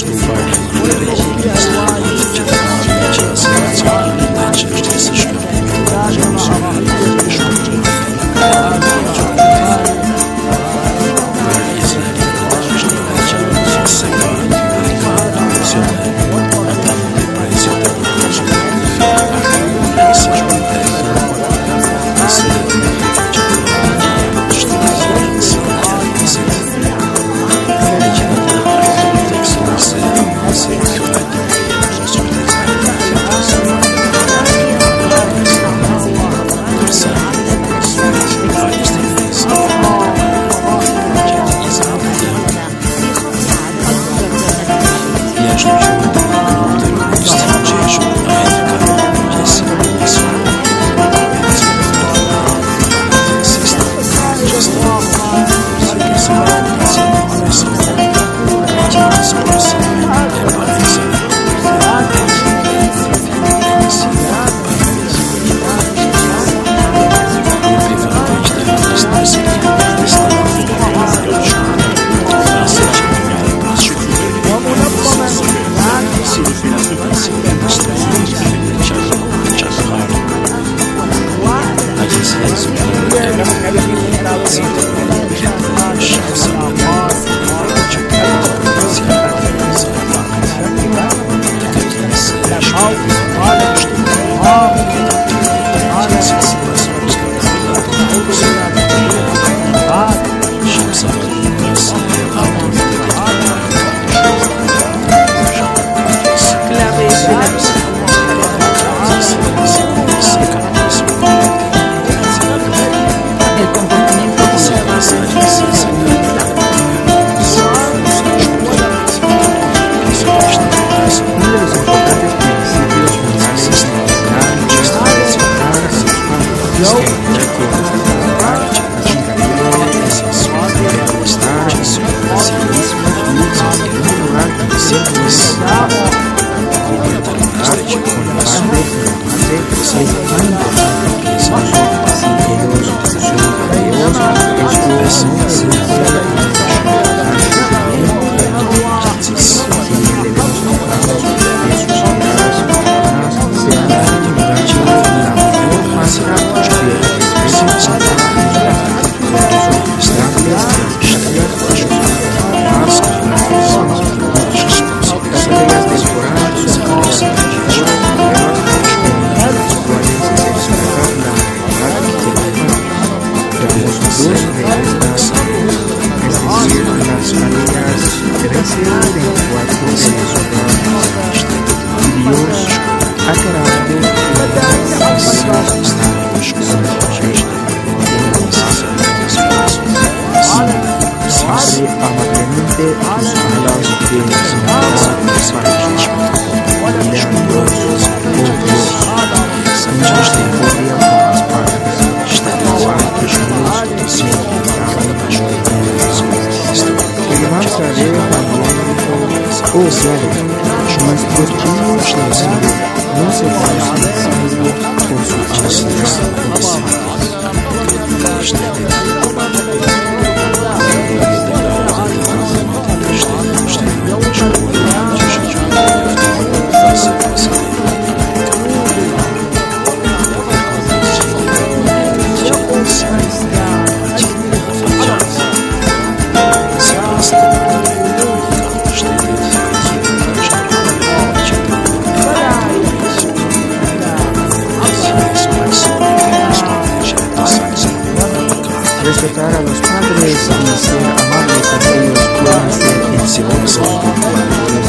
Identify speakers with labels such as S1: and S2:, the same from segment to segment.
S1: Respetar a los padres y ser amable con ellos pueden ser enseñanzas puntuales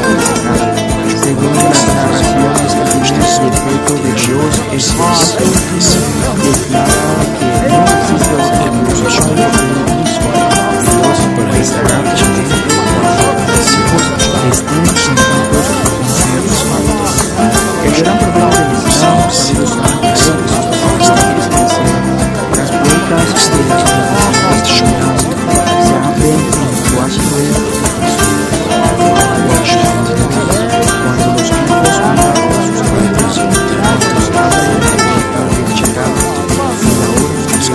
S1: según las narraciones del primer decreto de Dios es esto, declara que no existe otra evolución de uno mismo. Dios estará presente cuando los hijos estén juntos con ciertos padres. El gran problema del Islam es los padres las puertas de las relaciones se abren en cuanto el cuando los hijos miran a sus padres, los padres de libertad de llegada y la orden de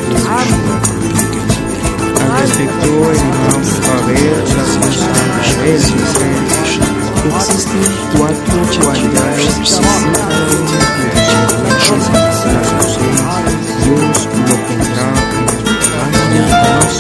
S1: al respecto, el imam Javier Existen 4 cualidades principales de Dios lo pondrá en el más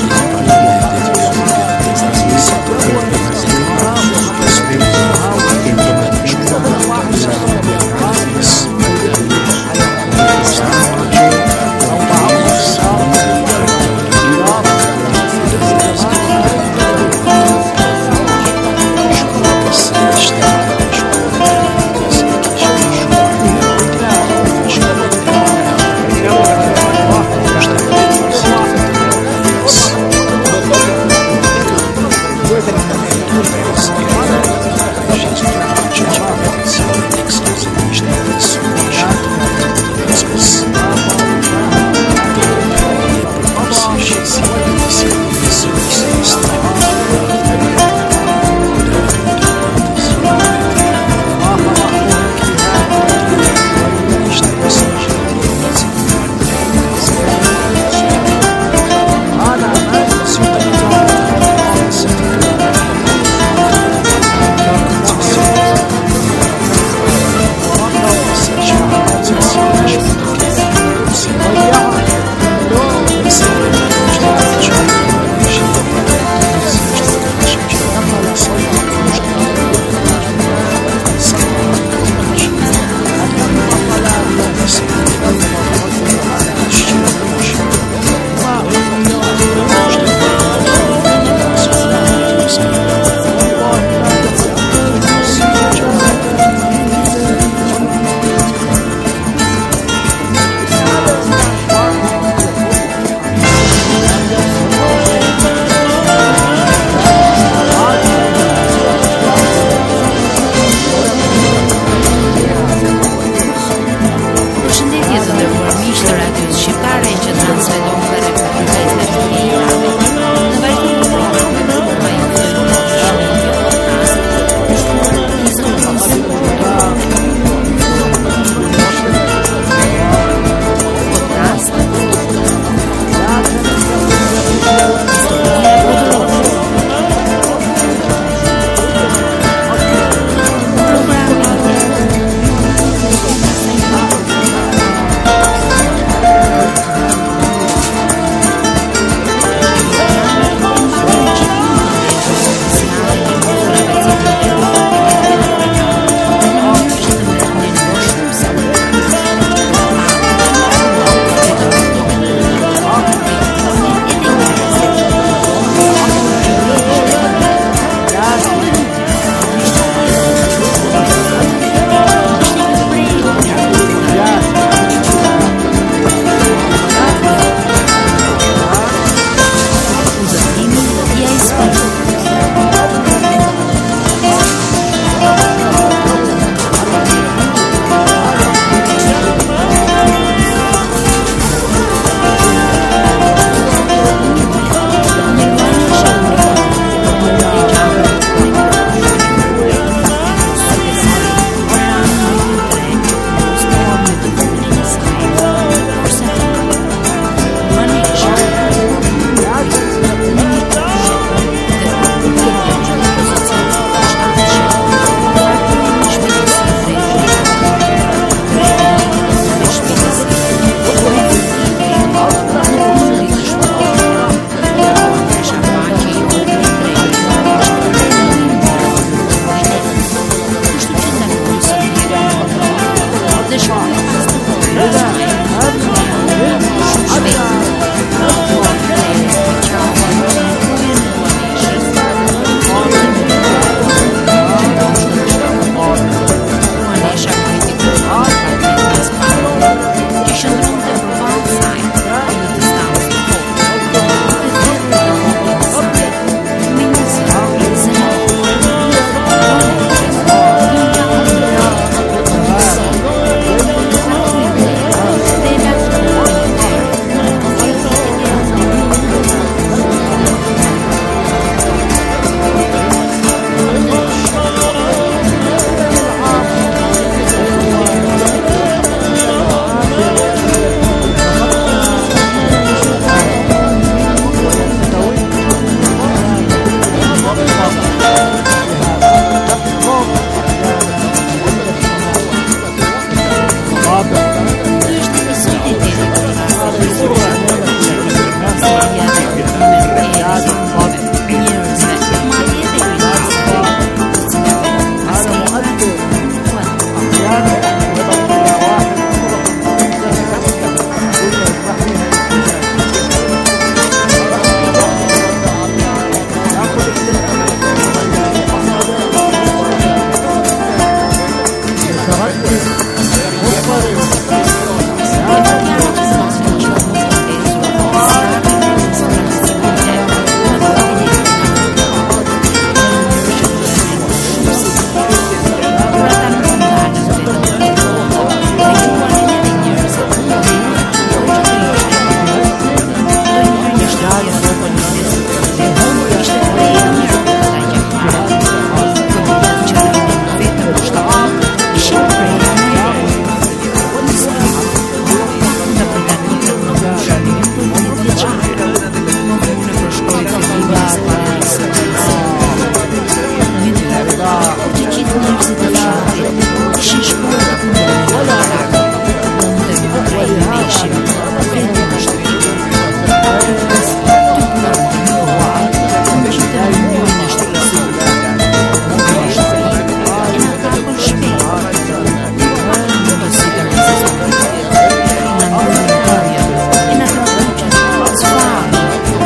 S2: njerëzit e fshatit ishin shkuar të punojnë në barak. Unë dhe më prej me ishim vetë në shtëpi. Pas të burë në muaj, unë që të muaj në shtëpësi. Në shtëpi, e në kapën shpejt. Në do si të rezistojnë. Në ndërën të tërja, e në të përqën së farë.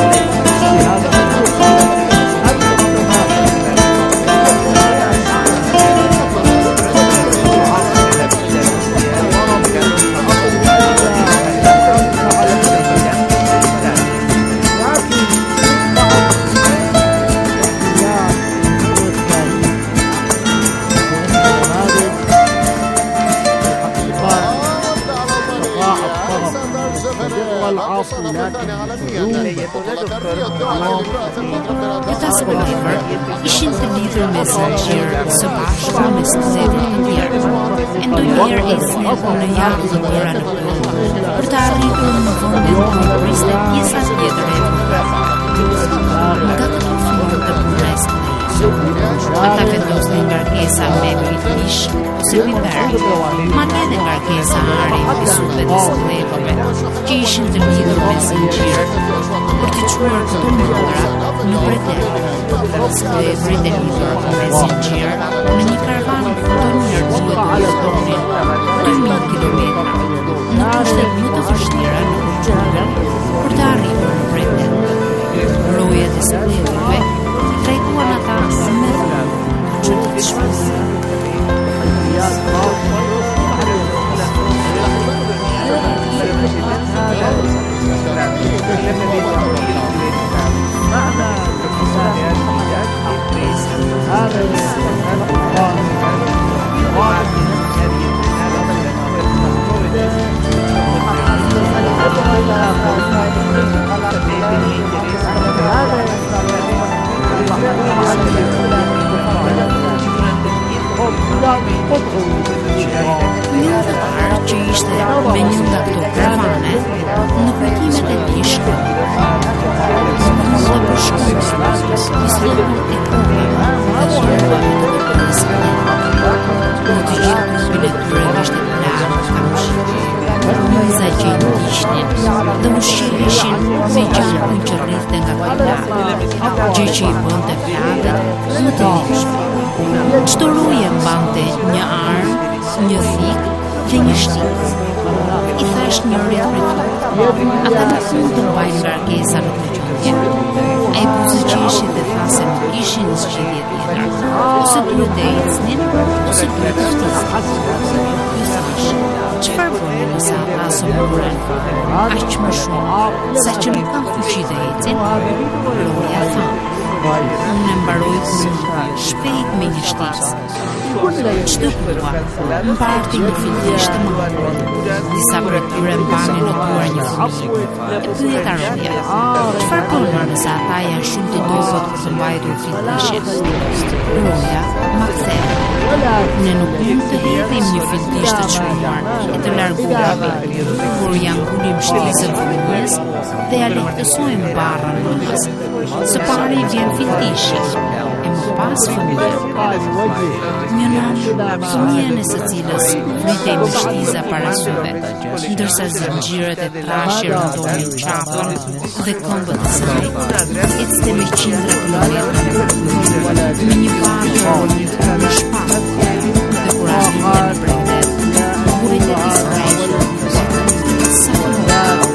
S3: Këta sklever ishin të lidhur me zinxhir së bashku me sklever të tjerë. E ndonjëherë ecnin në javë të tëra në punë për të arritur në vendin ku priste pjesa tjetër e punës. Nga këto formë të punës ata vendosnin ngarkesa me pritlish ose biber, madje edhe ngarkesa ari me supë të skleverëve që ishin të lidhur me zinxhir për të çuar këto mëndra në predel. Sklevrit e lidhur me zinxhir në një karvan të njerëzve të udhëtonin 2000 kilometra në kushte më të vështira në kulturën për të arritur në predel. Rojet e sklevrëve trajtuan ata me që të çfarë. Një vëtar që ishte me një nga këto karavane në kujtimet e tij shkruan. Dhe për shkruan, i slëpën e kohë dhe shkruan me të përpërisë. Në të gjithë grupin e tyre ishte plagë kamshi. Miza që i ndiqnin dhe ushqiheshin me gjakun që rrithte nga plagë, gjë që i bënte plagët më të lirshme. Çdo roje mbante një armë, një thik dhe një shtik. I thash njërit prej tyre, ata nuk mund të mbajnë ngarkesa në përgjithësi. Ai buzëqeshi dhe tha se nuk kishin zgjidhje tjetër, ose duhet të ecnin, ose duhet të ftisnin. I thash, çfarë bëni nëse ata sëmurën aq më shumë, sa që nuk kanë fuqi të ecin? Roja tha, unë e mbaroj punën shpejt me një shtis. Çdo kujtua, mbarti një fillish të madh. Disa prej tyre mbani në duar një fëmijë. E pyeta roja, çfarë bëni nëse ata janë shumë të dobët për të mbajtur fillishin? Roja ma ktheu, ne nuk mund të hedhim një fillish të çmuar e të larguar, por ja ngulim shtisën fëmijës dhe ja lehtësojmë barrën nënës. Së pari vjen fillishi, e më pas fëmija. Një nënë, fëmijën e së cilës vritej me shtiza para syve, ndërsa zinxhirët e trashë rëndonin qafën dhe këmbët e saj, ecte me qindra kilometra me një barë në shpatë dhe kur arrivte në bregdet, burit e tij skrajqën, sa këmbë.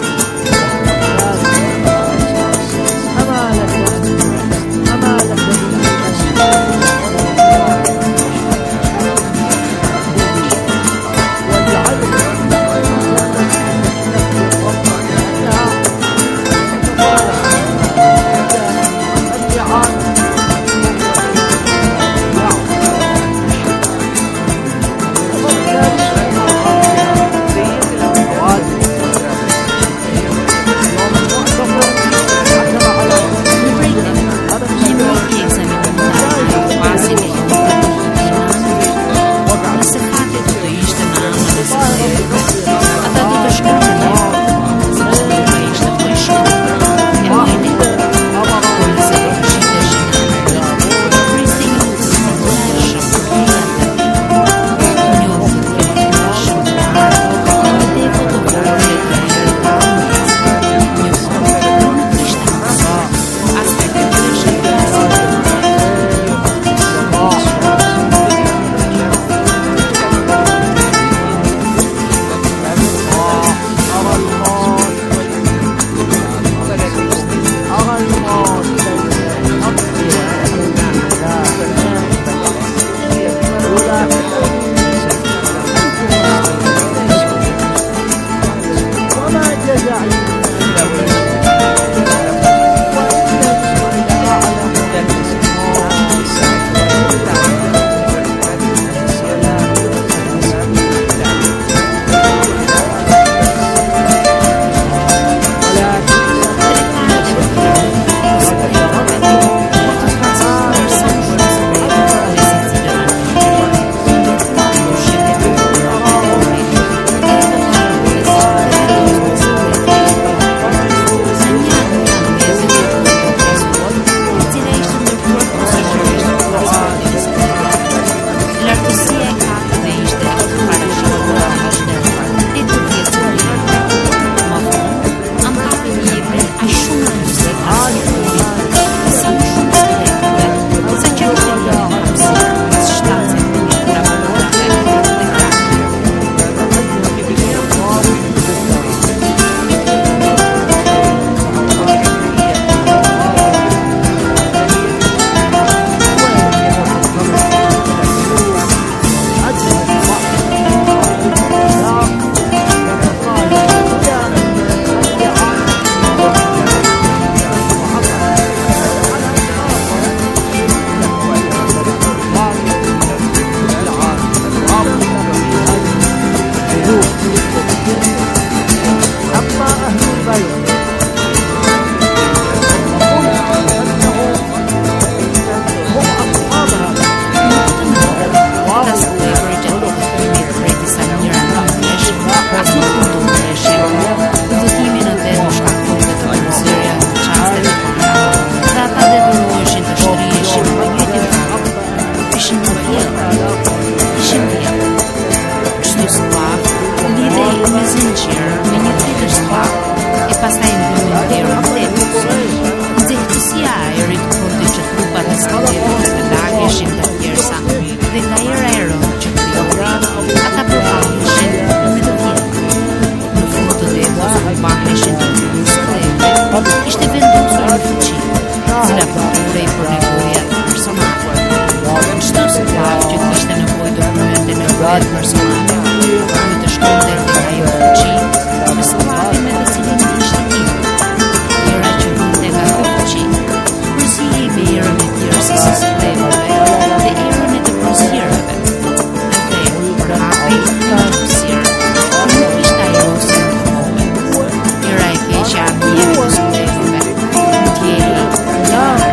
S3: forsa dhe nga era e rëndë që krijoi, ata përfaqeshin me të vjetër. Në fund të dekos u mbaheshin të dy sklepe, ishte vendosur në fuqi, e cila përpurej për nevojat personale. Çdo sklav që kishte nevojë të kryente nevojat personale, duhet të shkonte tek ajo fuqi me sklavin me të cilin ishte lidhur. Era që vinte nga ky fuqi përzihej me erën e tjerësisë së sklavëve dhe erën e të përzierëve. Dhe përhapej një hapësirë, nuk ishte ajo si në kohë. Era e keqe e armijeve të sklavëve ndjehej larg.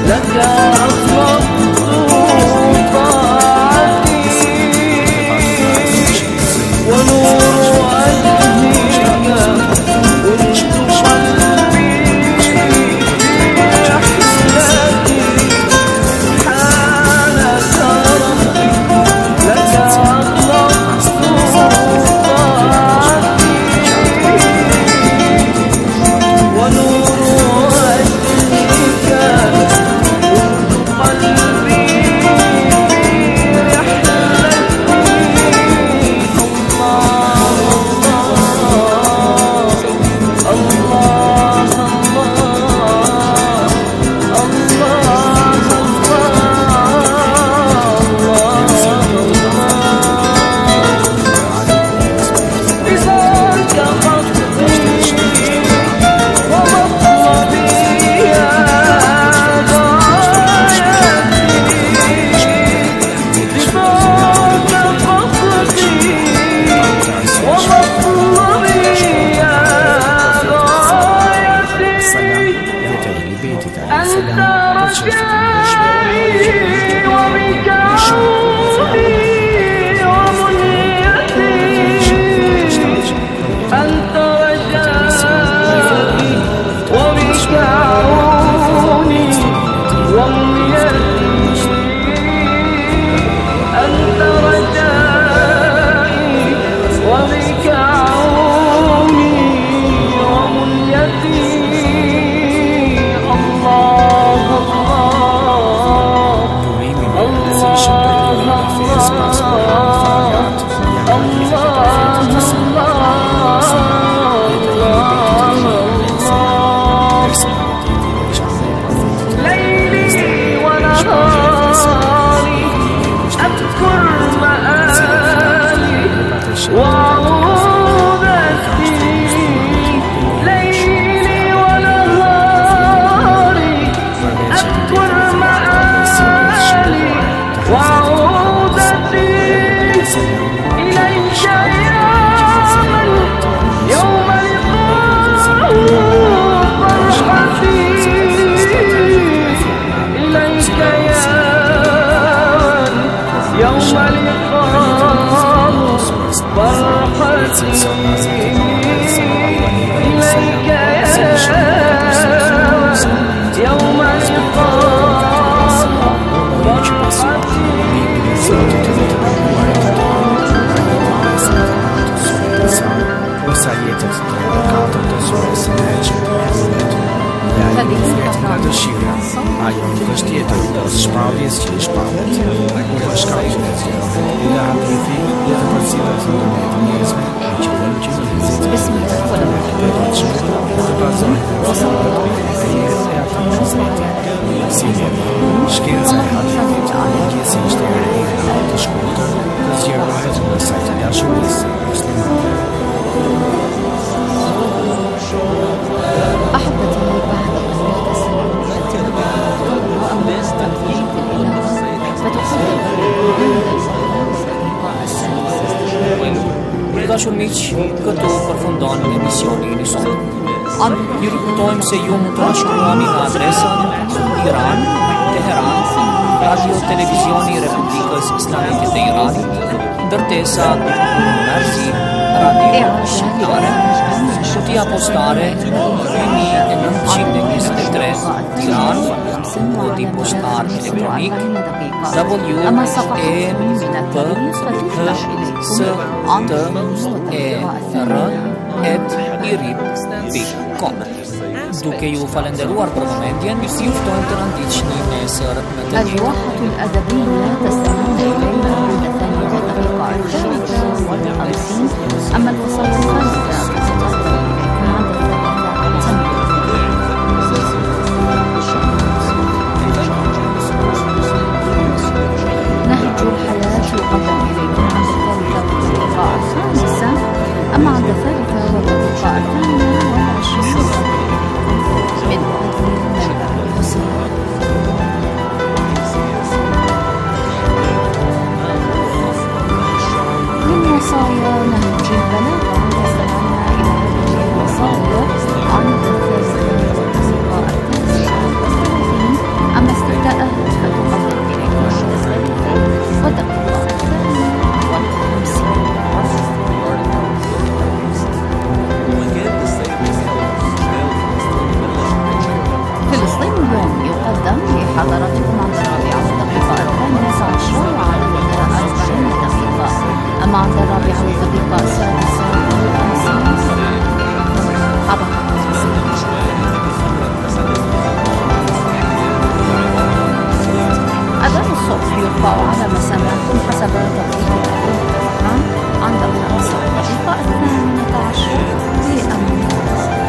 S4: Dashurmiq, këtu përfundon emisioni i sonit. Ju rikujtojmë se ju mund të na shkruani në adresën Iran, Teheran, Radio Televizioni i Republikës Islamike të Iranit, ndërtesa Merzi Radio Shqiptare, kutia postare 2923 Tiranë, kodi postar elektronik www.emstr@irib.com. Duke ju falenderuar për vëmendjen, ju ftojmë të na ndiqni nesër në të njëjtën.
S2: الواحة الأدبية تستمعون إليها عند 8:53 أما الفصل الخامس نهج الحياة يقدم إليكم عند 3:05 أما عند 3:28 من وقت أماندا الرابعة والدقيقة 14 وعلى 40 دقيقة. أماندا الرابعة والدقيقة 56. أذان الصبح يرفع على مسامات حسب توقيت الطبعا عند 5 دقيقة 18 لأماندا.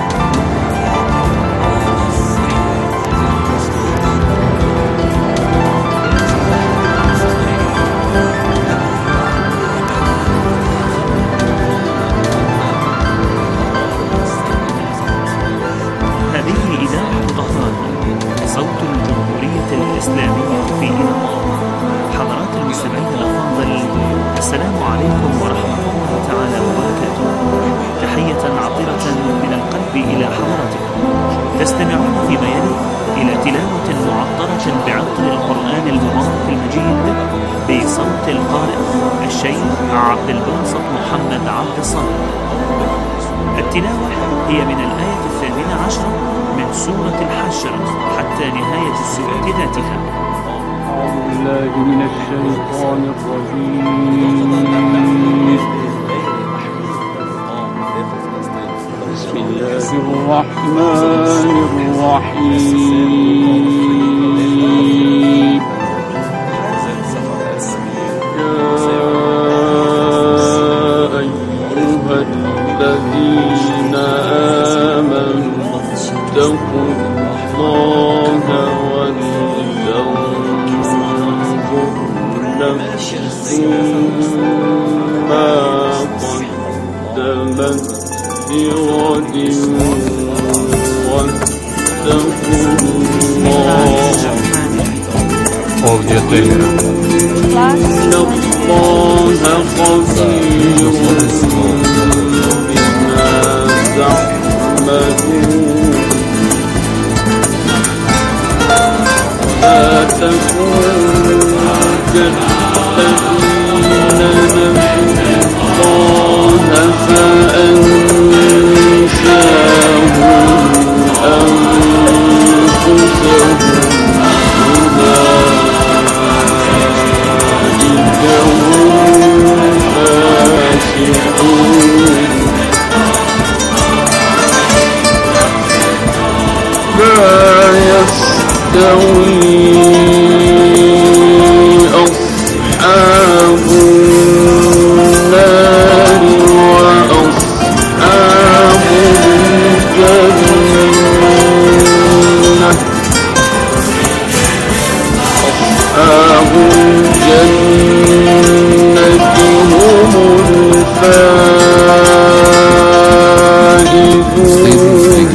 S5: صوت الجمهورية الإسلامية في إيران. حضرات المستمعين الأفاضل، السلام عليكم ورحمة الله تعالى وبركاته. تحية عطرة من القلب إلى حضراتكم. تستمعون فيما يلي إلى تلاوة معطرة بعطر القرآن المبارك المجيد بصوت القارئ الشيخ عبد الباسط محمد عبد الصمد. التلاوة هي من الآية 18 من سورة الحشر حتى نهاية السورة ذاتها.
S6: أعوذ بالله من الشيطان الرجيم. بسم الله الرحمن الرحيم. الذين آمنوا اتقوا الله ولتنظر نفس ما قدمت لغد واتقوا الله إن الله خبير بما تعملون. لا تكونوا كالذين نسوا الله فأنساهم أنفسهم. أولئك هم الفاسقون. ما يستوي أصحاب النار وأصحاب الجنة. أصحاب الجنة هم الفائزون.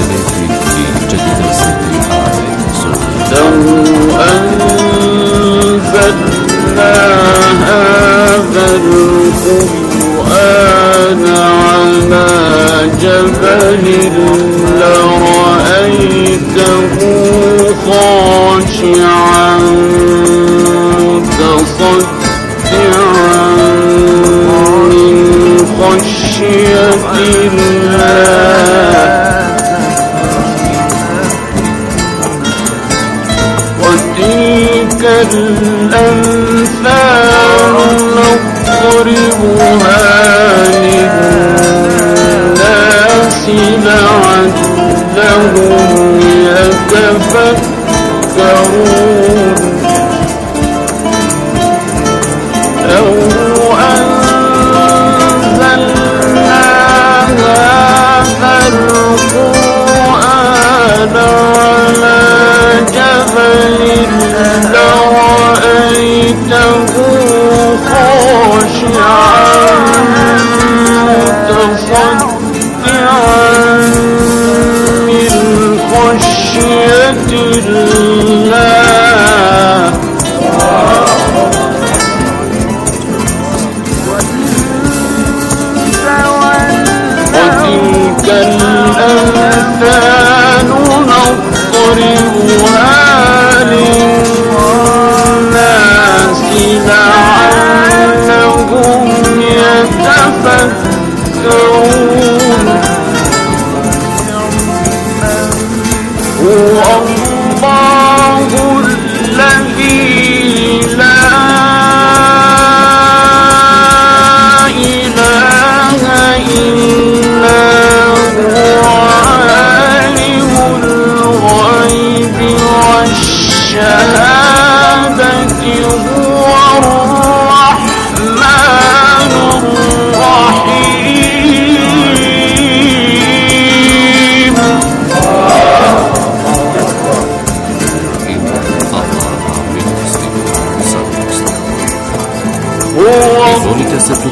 S6: لو أنزلنا هذا القرآن على جبل لرأيته خاشعا متصدعا من خشية الله. وتلك الأمثال نضربها للناس لعلهم يتفكرون. لو أنزلنا هذا القرآن على جبل لرأيته خاشعا متصدعا من خشية الله.
S7: ستطيعون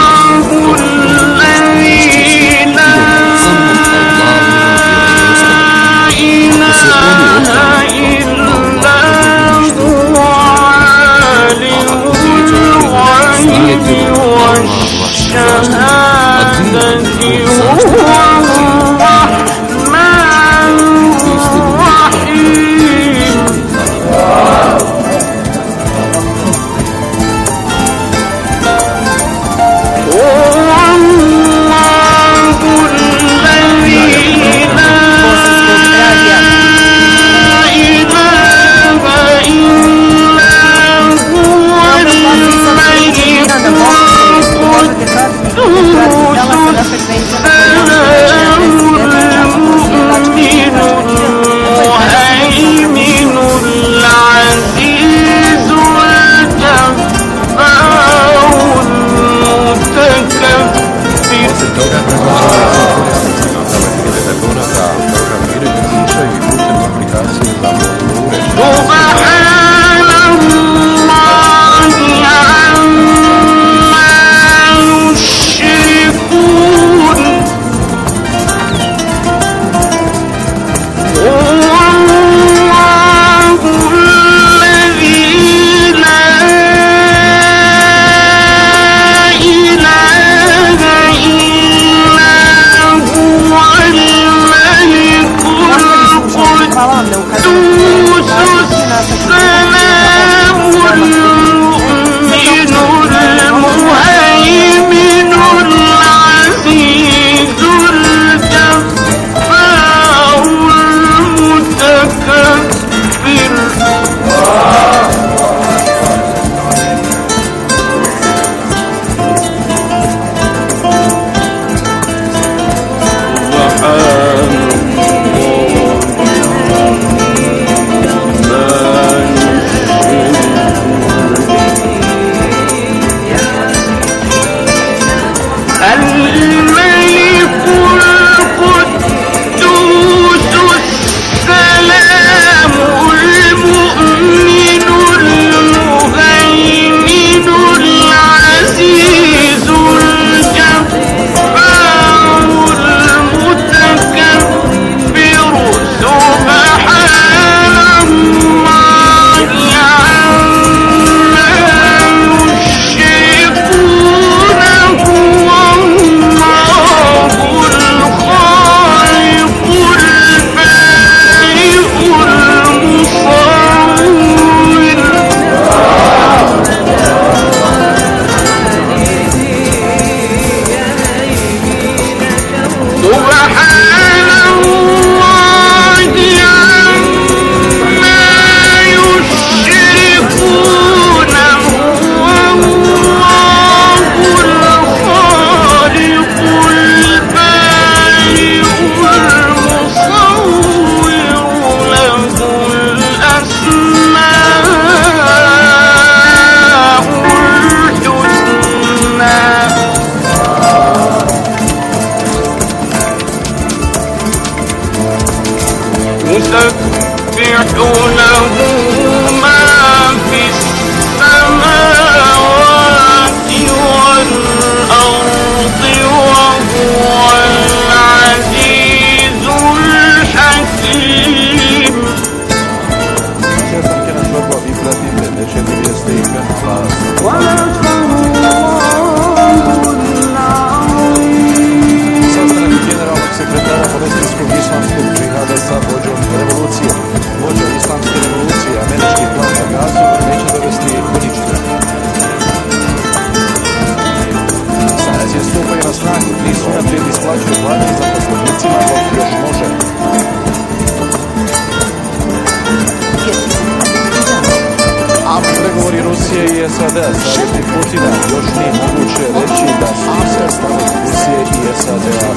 S7: SAD-a savjetnik Putina još nije moguće reći da su se stavovi Rusije i SAD-a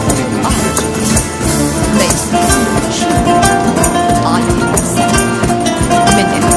S7: unikli.